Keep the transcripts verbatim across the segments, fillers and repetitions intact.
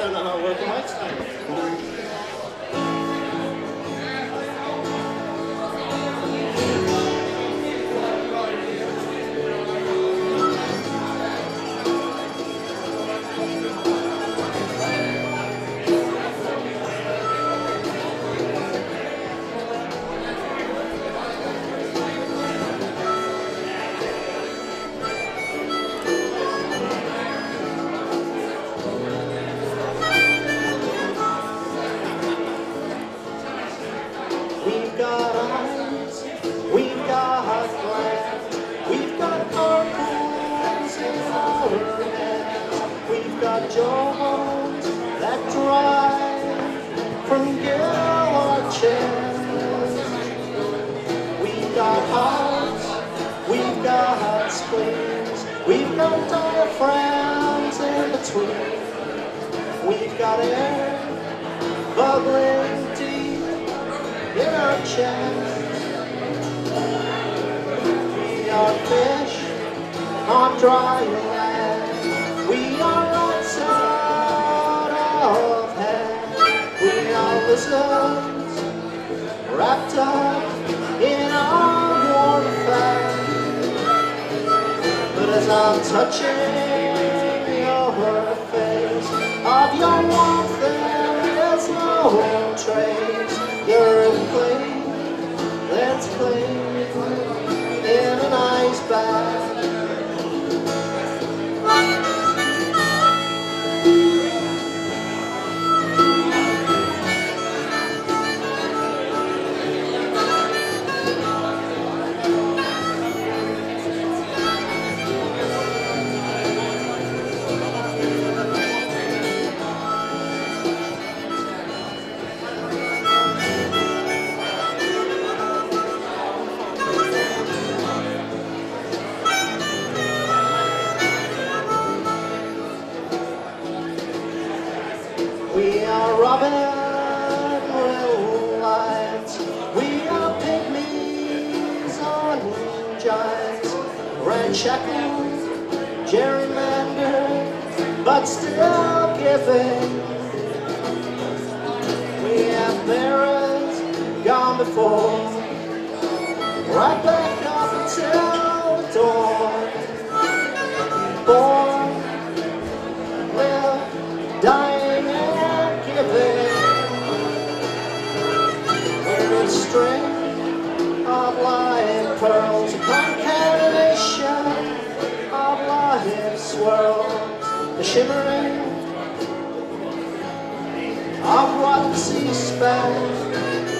don't know how to work a mic stand. We've got eyes, we've got glands, we've got purples in our hands, we've got jaws that drive from Gillar chest. We've got hearts, we've got spleens, we've got diaphragms in between. We've got air bubbling deep in our chest. We are fish on dry land. We are outside of hand. We are lizards wrapped up in our warm fat. But as I'm touching your face, of your warmth there is no trace. You're in play, let's play in an ice bath. We are Robin Will Lions, we are pygmies on giants, ramshackle, gerrymandered, but still giving. We have bearers gone before, right back up until the dawn. Born, live, dying, we're a string of live pearls, a concatenation of live swirls, the shimmering of what the sea spans.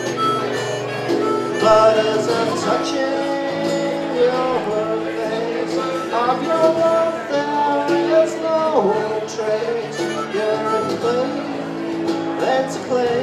But as I'm touching your face, of your warmth there is no trace. You're in play, let's play